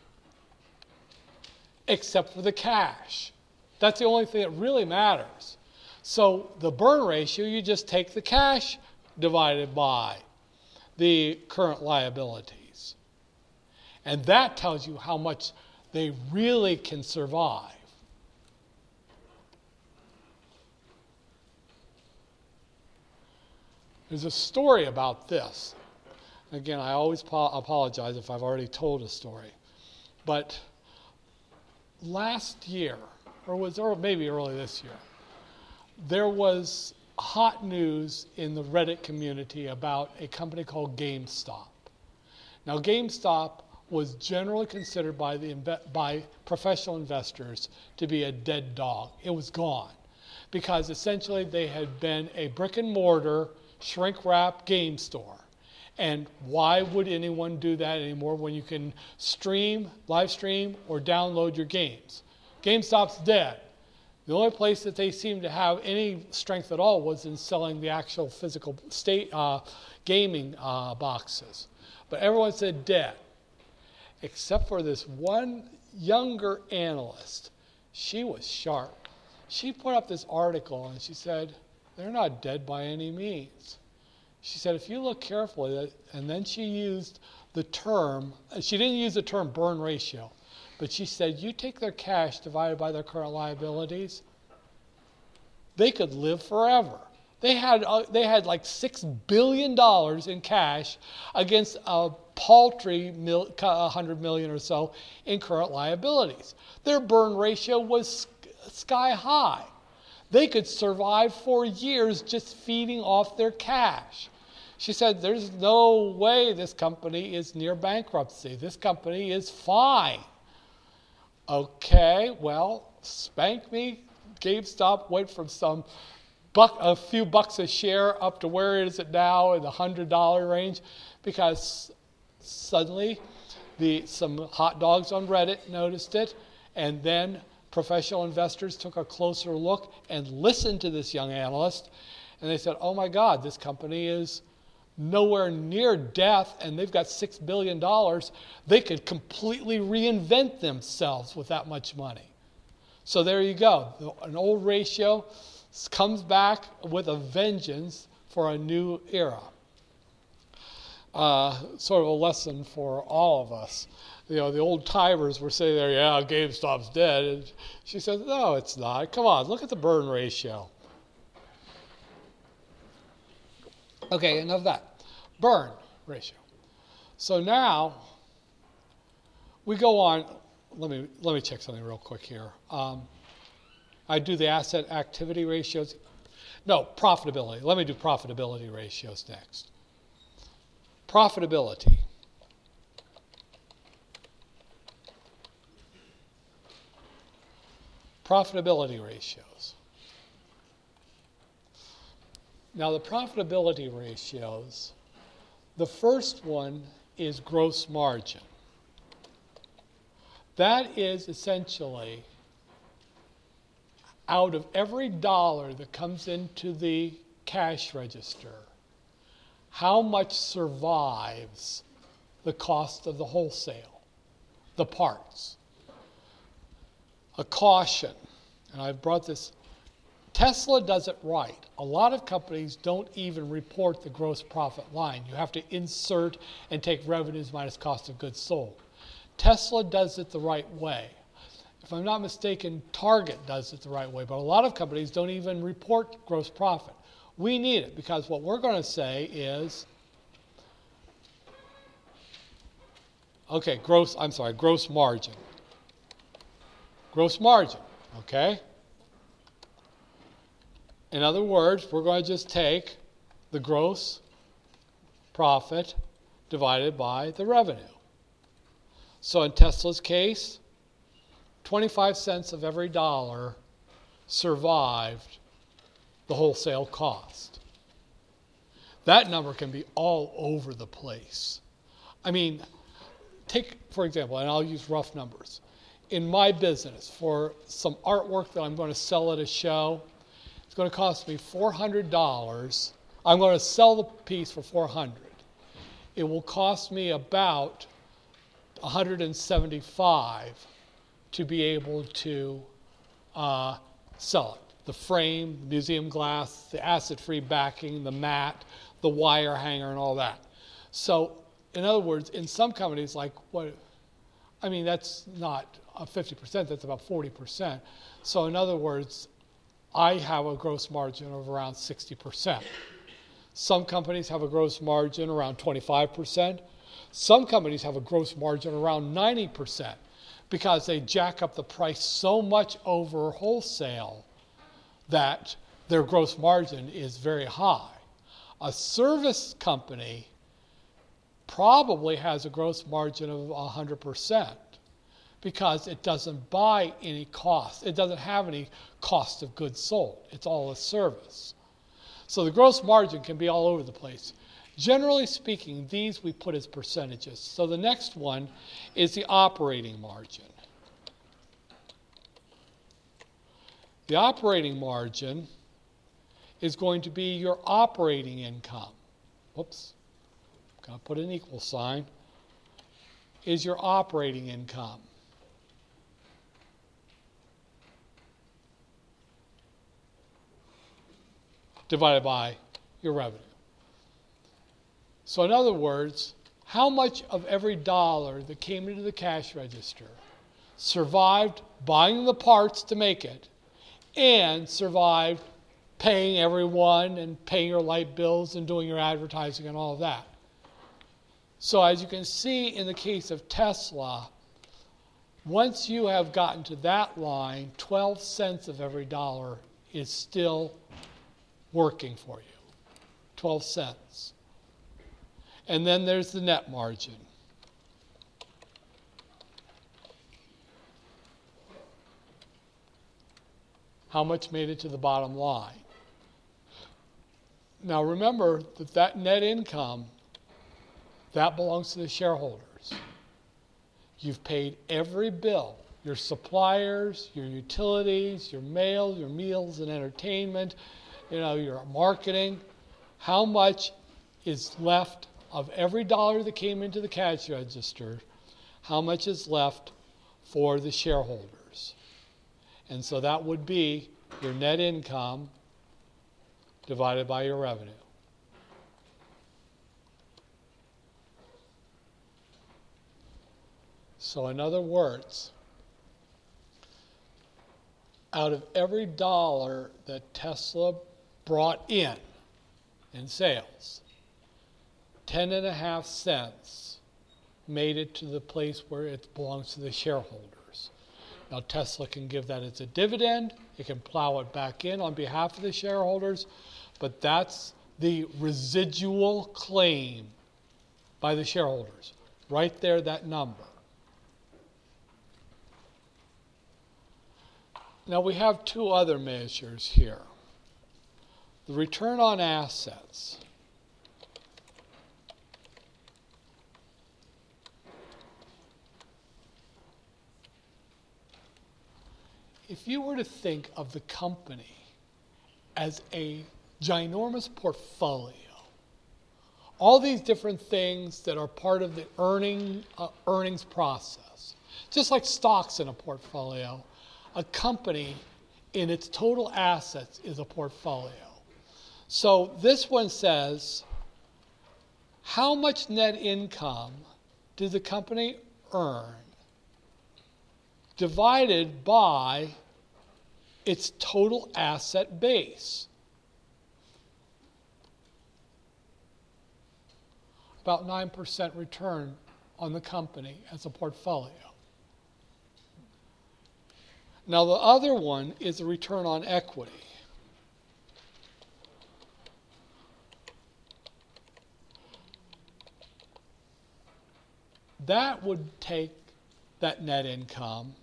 except for the cash. That's the only thing that really matters. So the burn ratio, you just take the cash divided by the current liabilities. And that tells you how much they really can survive. There's a story about this. Again, I always apologize if I've already told a story. But last year, or maybe early this year, there was hot news in the Reddit community about a company called GameStop. Now, GameStop was generally considered by professional investors to be a dead dog. It was gone because essentially they had been a brick and mortar shrink wrap game store, And why would anyone do that anymore when you can stream, live stream, or download your games? GameStop's dead. The only place that they seemed to have any strength at all was in selling the actual physical gaming boxes. But everyone said dead, except for this one younger analyst. She was sharp. She put up this article and she said, they're not dead by any means. She said, if you look carefully, and then she used the term, she didn't use the term burn ratio, but she said, you take their cash divided by their current liabilities, they could live forever. They had like $6 billion in cash against a paltry $100 million or so in current liabilities. Their burn ratio was sky high. They could survive for years just feeding off their cash. She said, there's no way this company is near bankruptcy. This company is fine. Okay, well, spank me. GameStop went from a few bucks a share up to where is it now in the $100 range, because suddenly some hot dogs on Reddit noticed it, and then professional investors took a closer look and listened to this young analyst, and they said, oh my God, this company is nowhere near death, and they've got $6 billion. They could completely reinvent themselves with that much money. So there you go. An old ratio comes back with a vengeance for a new era. Sort of a lesson for all of us. The old timers were saying there, yeah, GameStop's dead. And she said, no, it's not. Come on, look at the burn ratio. Okay, enough of that. Burn ratio. So now we go on. Let me check something real quick here. I do the asset activity ratios. No, profitability. Let me do profitability ratios next. Profitability. Profitability ratios. Now the profitability ratios, the first one is gross margin. That is essentially out of every dollar that comes into the cash register, how much survives the cost of the wholesale, the parts. A caution, and I've brought this, Tesla does it right. A lot of companies don't even report the gross profit line. You have to insert and take revenues minus cost of goods sold. Tesla does it the right way. If I'm not mistaken, Target does it the right way, but a lot of companies don't even report gross profit. We need it because what we're going to say is, okay, gross margin. Gross margin, okay? In other words, we're going to just take the gross profit divided by the revenue. So in Tesla's case, 25 cents of every dollar survived the wholesale cost. That number can be all over the place. I mean, take, for example, and I'll use rough numbers. In my business, for some artwork that I'm going to sell at a show, it's going to cost me $400. I'm going to sell the piece for $400. It will cost me about $175 to be able to sell it. The frame, the museum glass, the acid-free backing, the mat, the wire hanger, and all that. So, in other words, in some companies, that's not 50%, that's about 40%. So, in other words, I have a gross margin of around 60%. Some companies have a gross margin around 25%. Some companies have a gross margin around 90% because they jack up the price so much over wholesale that their gross margin is very high. A service company probably has a gross margin of 100% because it doesn't buy any cost. It doesn't have any cost of goods sold. It's all a service. So the gross margin can be all over the place. Generally speaking, these we put as percentages. So the next one is the operating margin. The operating margin is going to be your operating income. Whoops, got to put an equal sign. Is your operating income. Divided by your revenue. So in other words, how much of every dollar that came into the cash register survived buying the parts to make it and survived paying everyone and paying your light bills and doing your advertising and all of that. So as you can see in the case of Tesla, once you have gotten to that line, 12 cents of every dollar is still working for you. 12 cents. And then there's the net margin. How much made it to the bottom line? Now remember that net income, that belongs to the shareholders. You've paid every bill, your suppliers, your utilities, your mail, your meals and entertainment, your marketing. How much is left of every dollar that came into the cash register? How much is left for the shareholders? And so that would be your net income divided by your revenue. So in other words, out of every dollar that Tesla brought in sales, 10.5 cents made it to the place where it belongs to the shareholders. Now Tesla can give that as a dividend, it can plow it back in on behalf of the shareholders, but that's the residual claim by the shareholders. Right there, that number. Now we have two other measures here. The return on assets. If you were to think of the company as a ginormous portfolio, all these different things that are part of the earnings process, just like stocks in a portfolio, a company in its total assets is a portfolio. So this one says, how much net income did the company earn divided by its total asset base? About 9% return on the company as a portfolio. Now the other one is a return on equity. That would take that net income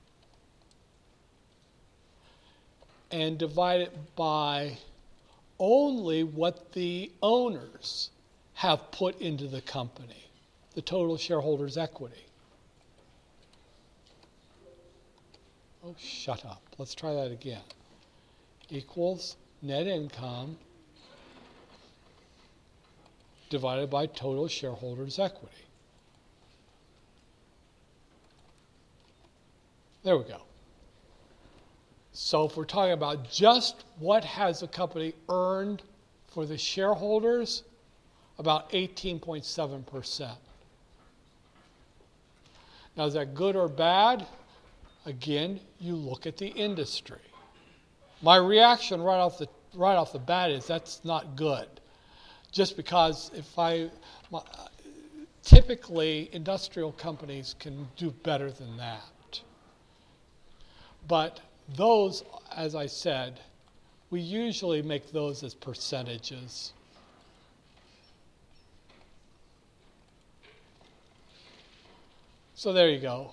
and divide it by only what the owners have put into the company, the total shareholders' equity. Oh, shut up. Let's try that again. Equals net income divided by total shareholders' equity. There we go. So if we're talking about just what has the company earned for the shareholders, about 18.7%. Now, is that good or bad? Again, you look at the industry. My reaction right off the bat is that's not good. Just because typically industrial companies can do better than that. But those, as I said, we usually make those as percentages. So there you go.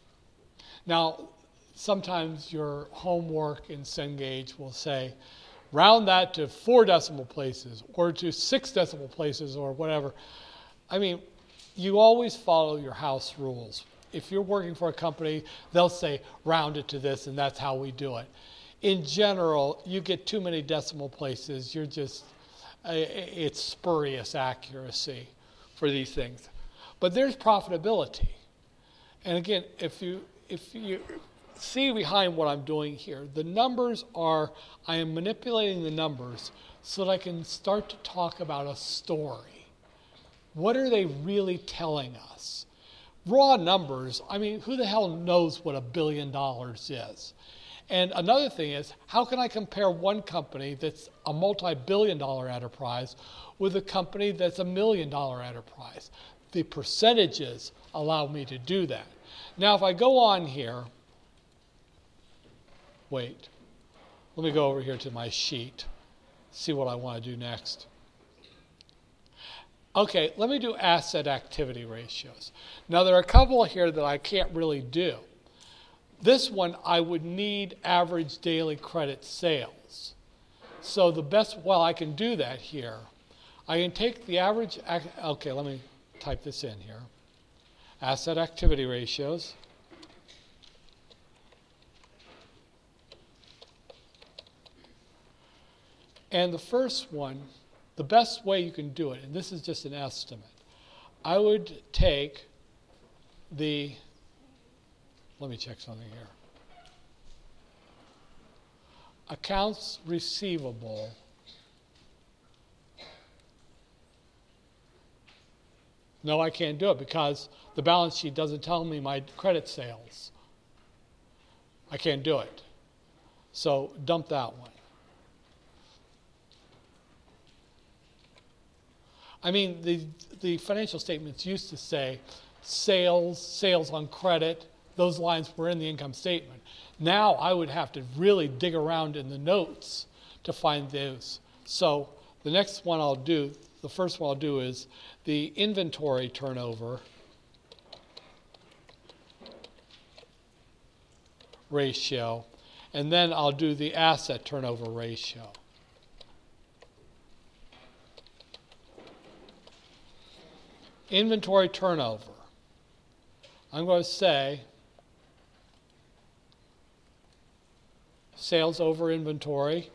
Now, sometimes your homework in Cengage will say, round that to 4 decimal places or to 6 decimal places or whatever. I mean, you always follow your house rules. If you're working for a company, they'll say, round it to this, and that's how we do it. In general, you get too many decimal places, you're just, it's spurious accuracy for these things. But there's profitability. And again, if you see behind what I'm doing here, the numbers are, I am manipulating the numbers so that I can start to talk about a story. What are they really telling us? Raw numbers, I mean, who the hell knows what $1 billion is? And another thing is, how can I compare one company that's a multi-billion-dollar enterprise with a company that's $1 million enterprise? The percentages allow me to do that. Now, if I go on here, wait, let me go over here to my sheet, see what I want to do next. Okay, let me do asset activity ratios. Now, there are a couple here that I can't really do. This one, I would need average daily credit sales. So the best, well, I can do that here. I can take the average, okay, let me type this in here. Asset activity ratios. And the first one, the best way you can do it, and this is just an estimate, I would take the, let me check something here. Accounts receivable no, I can't do it because the balance sheet doesn't tell me my credit sales. I can't do it. So dump that one. I mean, the financial statements used to say sales on credit, those lines were in the income statement. Now I would have to really dig around in the notes to find those. So the next one I'll do, the first one I'll do is the inventory turnover ratio, and then I'll do the asset turnover ratio. Inventory turnover. I'm going to say sales over inventory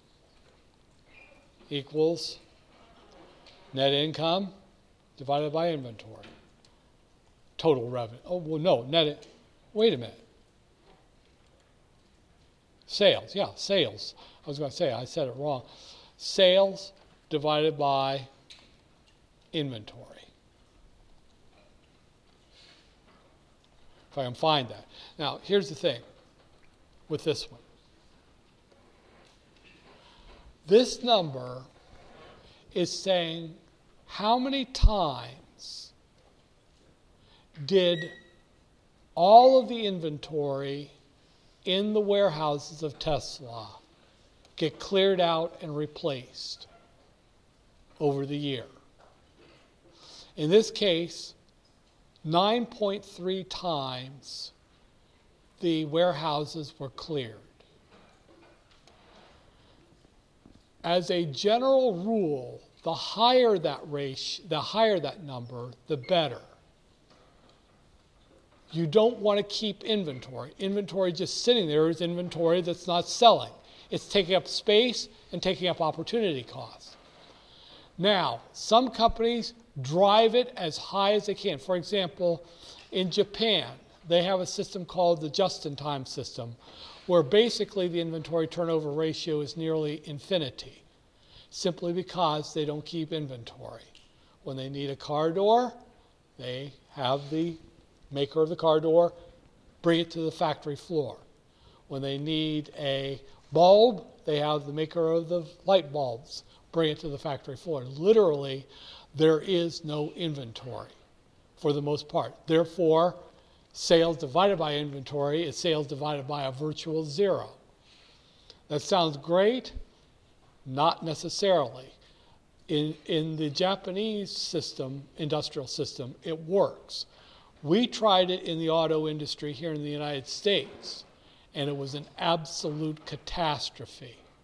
equals net income divided by inventory. Total revenue. Oh, well, no, wait a minute. Sales, yeah, sales. I was going to say, I said it wrong. Sales divided by inventory. If I can find that. Now, here's the thing with this one. This number is saying how many times did all of the inventory in the warehouses of Tesla get cleared out and replaced over the year. In this case, 9.3 times the warehouses were cleared. As a general rule, the higher that ratio, the higher that number, the better. You don't want to keep inventory. Inventory just sitting there is inventory that's not selling. It's taking up space and taking up opportunity costs. Now, some companies drive it as high as they can. For example, in Japan, they have a system called the just-in-time system, where basically the inventory turnover ratio is nearly infinity, simply because they don't keep inventory. When they need a car door, they have the maker of the car door bring it to the factory floor. When they need a bulb, they have the maker of the light bulbs bring it to the factory floor. Literally, there is no inventory for the most part. Therefore, sales divided by inventory is sales divided by a virtual zero. That sounds great? Not necessarily. In the Japanese system, industrial system, it works. We tried it in the auto industry here in the United States, and it was an absolute catastrophe.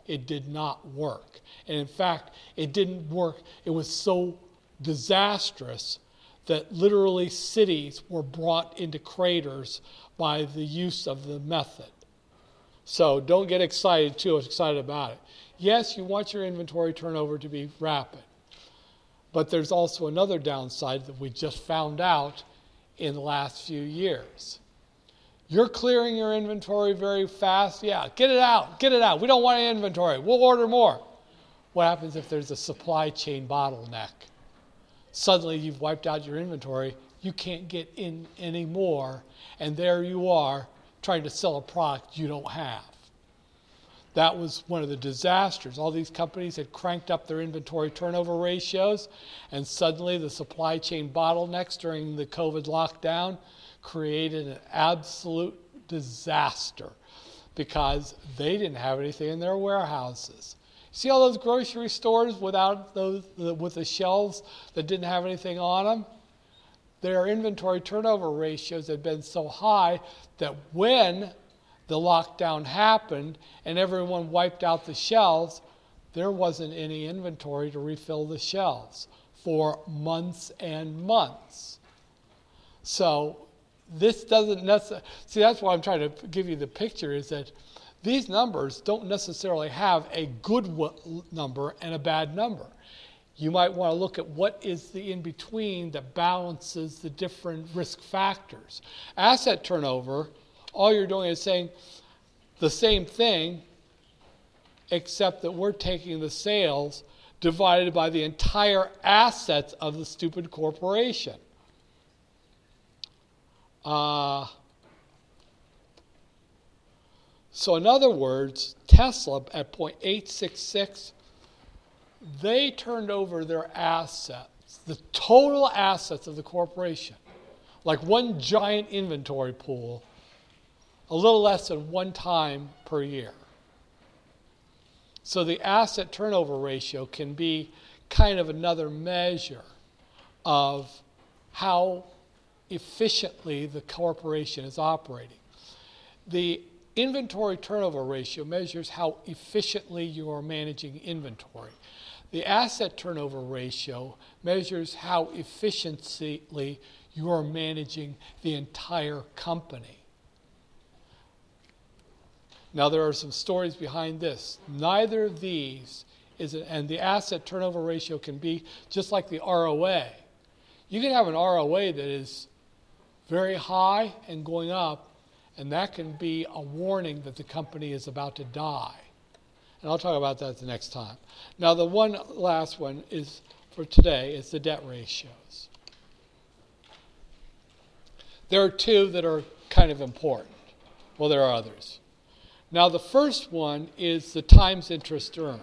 it did not work. And in fact, it didn't work. It was so disastrous that literally cities were brought into craters by the use of the method. So don't get too excited about it. Yes, you want your inventory turnover to be rapid. But there's also another downside that we just found out in the last few years. You're clearing your inventory very fast. Yeah, get it out. We don't want any inventory. We'll order more. What happens if there's a supply chain bottleneck? Suddenly you've wiped out your inventory. You can't get in anymore. And there you are trying to sell a product you don't have. That was one of the disasters. All these companies had cranked up their inventory turnover ratios, and suddenly the supply chain bottlenecks during the COVID lockdown created an absolute disaster because they didn't have anything in their warehouses. See all those grocery stores with the shelves that didn't have anything on them? Their inventory turnover ratios had been so high that when the lockdown happened and everyone wiped out the shelves, there wasn't any inventory to refill the shelves for months and months. So this doesn't necessarily, see, that's why I'm trying to give you the picture, is that these numbers don't necessarily have a good number and a bad number. You might want to look at what is the in-between that balances the different risk factors. Asset turnover, all you're doing is saying the same thing, except that we're taking the sales divided by the entire assets of the stupid corporation. So in other words, Tesla at 0.866, they turned over their assets, the total assets of the corporation, like one giant inventory pool, a little less than 1 time per year. So the asset turnover ratio can be kind of another measure of how efficiently the corporation is operating. The inventory turnover ratio measures how efficiently you are managing inventory. The asset turnover ratio measures how efficiently you are managing the entire company. Now, there are some stories behind this. Neither of these and the asset turnover ratio can be just like the ROA. You can have an ROA that is very high and going up, and that can be a warning that the company is about to die. And I'll talk about that the next time. Now, the one last one is for today is the debt ratios. There are 2 that are kind of important. Well, there are others. Now, the first one is the times interest earned.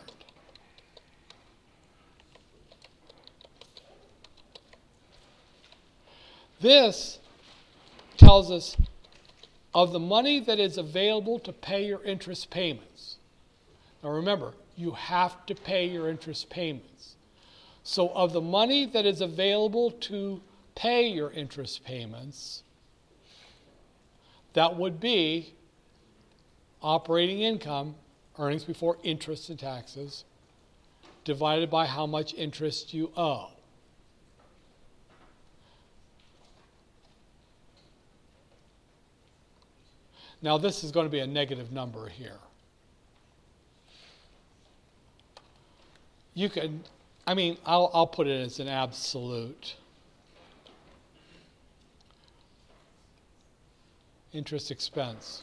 This tells us of the money that is available to pay your interest payments. Now remember, you have to pay your interest payments. So of the money that is available to pay your interest payments, that would be operating income, earnings before interest and taxes, divided by how much interest you owe. Now this is going to be a negative number here. You can, I'll put it as an absolute. Interest expense.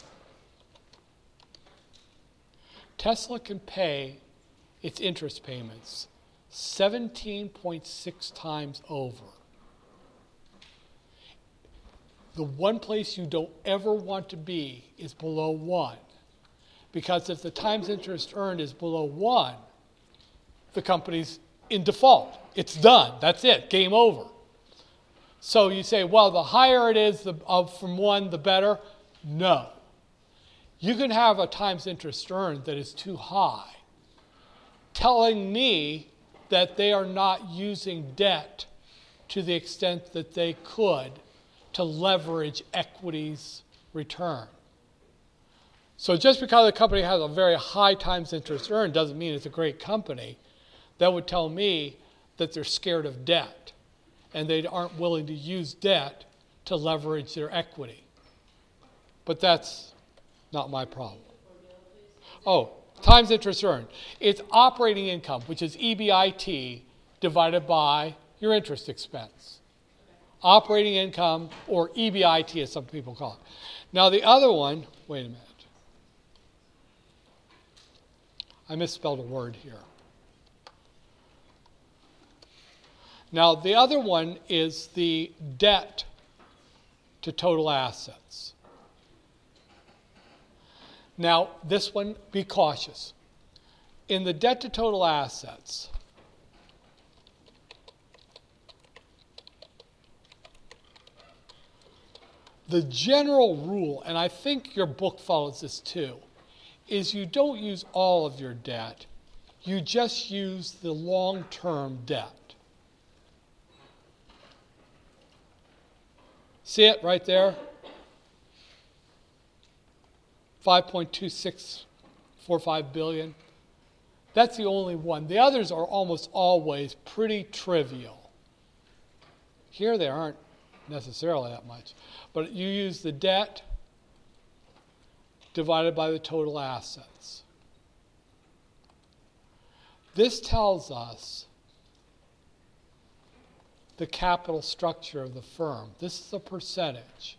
Tesla can pay its interest payments 17.6 times over. The one place you don't ever want to be is below 1. Because if the times interest earned is below 1, the company's in default. It's done. That's it. Game over. So you say, well, the higher it is from 1, the better. No. You can have a times interest earned that is too high, telling me that they are not using debt to the extent that they could to leverage equity's return. So just because a company has a very high times interest earned doesn't mean it's a great company. That would tell me that they're scared of debt and they aren't willing to use debt to leverage their equity. But that's not my problem. Oh, times interest earned. It's operating income, which is EBIT divided by your interest expense. Operating income, or EBIT as some people call it. Now the other one, wait a minute. I misspelled a word here. Now the other one is the debt to total assets. Now this one, be cautious. In the debt to total assets, the general rule, and I think your book follows this too, is you don't use all of your debt. You just use the long-term debt. See it right there? 5.2645 billion. That's the only one. The others are almost always pretty trivial. Here they aren't necessarily that much. But you use the debt divided by the total assets. This tells us the capital structure of the firm. This is a percentage.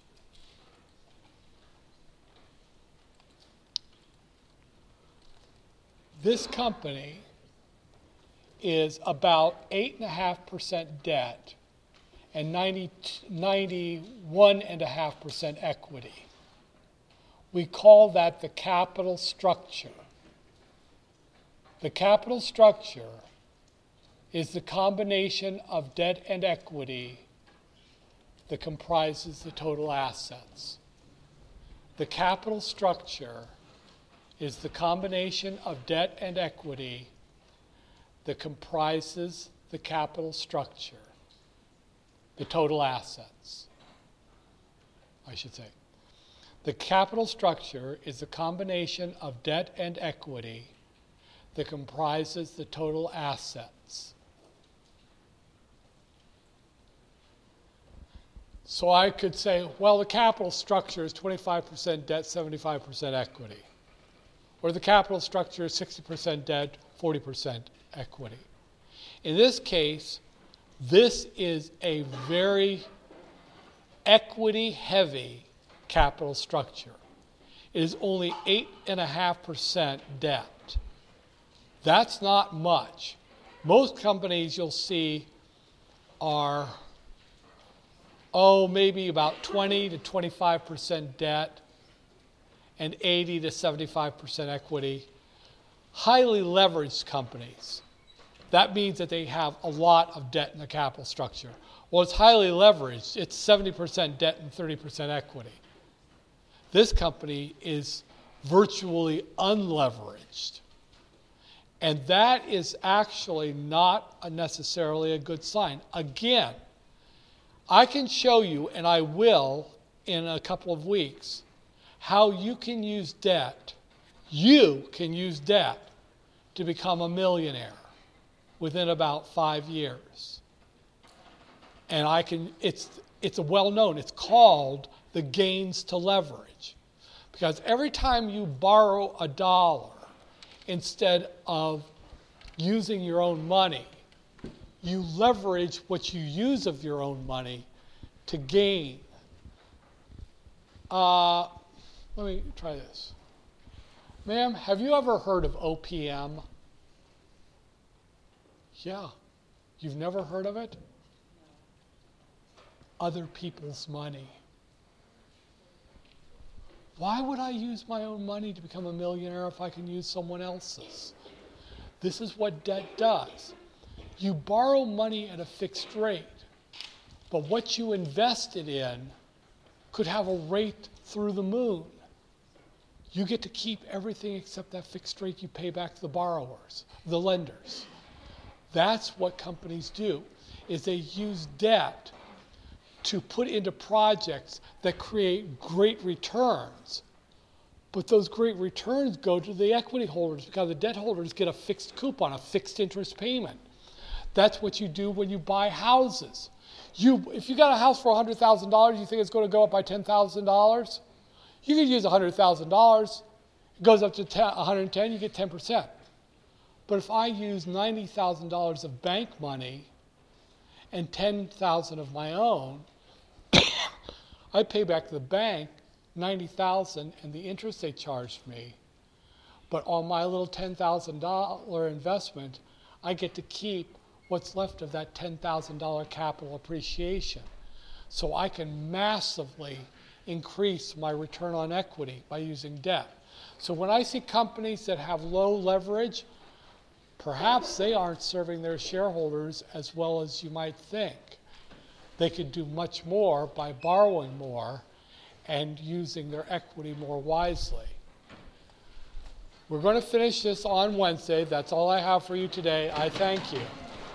This company is about 8.5% debt and 91.5% equity. We call that the capital structure. The capital structure is the combination of debt and equity that comprises the total assets. The capital structure is the combination of debt and equity that comprises the capital structure, the total assets, I should say. The capital structure is the combination of debt and equity that comprises the total assets. So I could say, well, the capital structure is 25% debt, 75% equity. Or the capital structure is 60% debt, 40% equity. In this case, this is a very equity-heavy capital structure. It is only 8.5% debt. That's not much. Most companies you'll see are, maybe about 20 to 25% debt and 80 to 75% equity. Highly leveraged companies. That means that they have a lot of debt in the capital structure. Well, it's highly leveraged. It's 70% debt and 30% equity. This company is virtually unleveraged. And that is actually not necessarily a good sign. Again, I can show you, and I will in a couple of weeks, how you can use debt. You can use debt to become a millionaire within about 5 years. And it's well known. It's called the gains to leverage. Because every time you borrow $1, instead of using your own money, you leverage what you use of your own money to gain. Let me try this. Ma'am, have you ever heard of OPM? Yeah. You've never heard of it? Other people's money. Why would I use my own money to become a millionaire if I can use someone else's? This is what debt does. You borrow money at a fixed rate, but what you invested in could have a rate through the moon. You get to keep everything except that fixed rate you pay back to the borrowers, the lenders. That's what companies do, is they use debt to put into projects that create great returns, But those great returns go to the equity holders because the debt holders get a fixed coupon, a fixed interest payment. That's what you do when you buy houses. If you got a house for $100,000, you think it's going to go up by $10,000? You could use $100,000. It goes up to 110, you get 10%. But if I use $90,000 of bank money and $10,000 of my own, I pay back the bank $90,000 and the interest they charged me. But on my little $10,000 investment, I get to keep what's left of that $10,000 capital appreciation. So I can massively increase my return on equity by using debt. So when I see companies that have low leverage, perhaps they aren't serving their shareholders as well as you might think. They could do much more by borrowing more and using their equity more wisely. We're going to finish this on Wednesday. That's all I have for you today. I thank you.